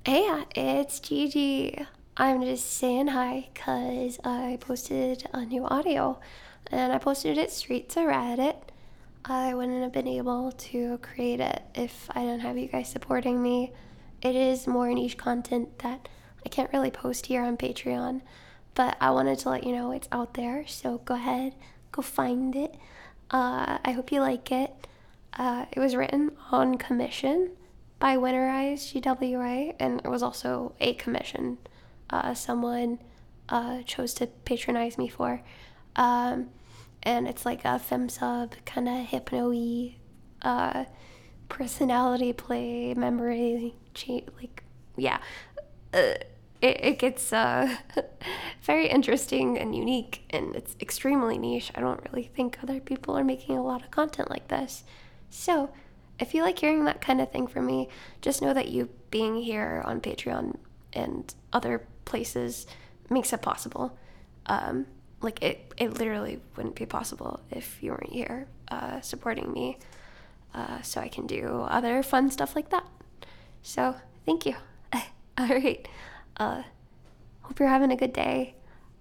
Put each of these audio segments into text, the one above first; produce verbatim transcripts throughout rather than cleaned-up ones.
Hey, it's Gigi. I'm just saying hi because I posted a new audio and I posted it straight to Reddit. I wouldn't have been able to create it if I didn't have you guys supporting me. It is more niche content that I can't really post here on Patreon, but I wanted to let you know it's out there, so go ahead, go find it. Uh, I hope you like it. Uh, it was written on commission by Winterize G W A, and it was also a commission uh, someone uh, chose to patronize me for. Um, and it's like a femsub kind of hypno-y uh, personality play, memory, cha- like, yeah. Uh, it, it gets uh, very interesting and unique, and it's extremely niche. I don't really think other people are making a lot of content like this. So, if you like hearing that kind of thing from me, just know that you being here on Patreon and other places makes it possible. Um, like, it, it literally wouldn't be possible if you weren't here uh, supporting me, uh, so I can do other fun stuff like that. So, thank you. All right. Uh, hope you're having a good day.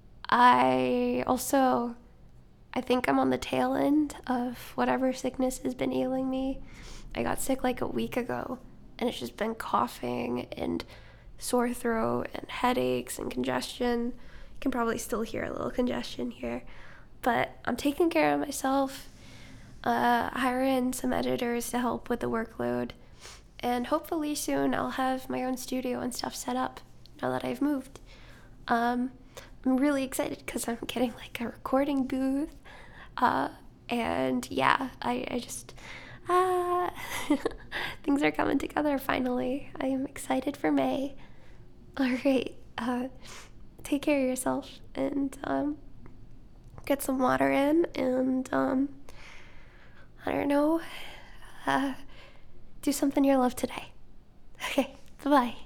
I also, I think I'm on the tail end of whatever sickness has been ailing me. I got sick like a week ago, and it's just been coughing and sore throat and headaches and congestion. You can probably still hear a little congestion here, but I'm taking care of myself, uh, hiring some editors to help with the workload, and hopefully soon I'll have my own studio and stuff set up now that I've moved. Um, I'm really excited because I'm getting like a recording booth. Uh, and yeah, I, I just, ah, things are coming together finally. I am excited for May. All right, uh, take care of yourself and, um, get some water in and, um, I don't know, uh, do something you love today. Okay, bye-bye.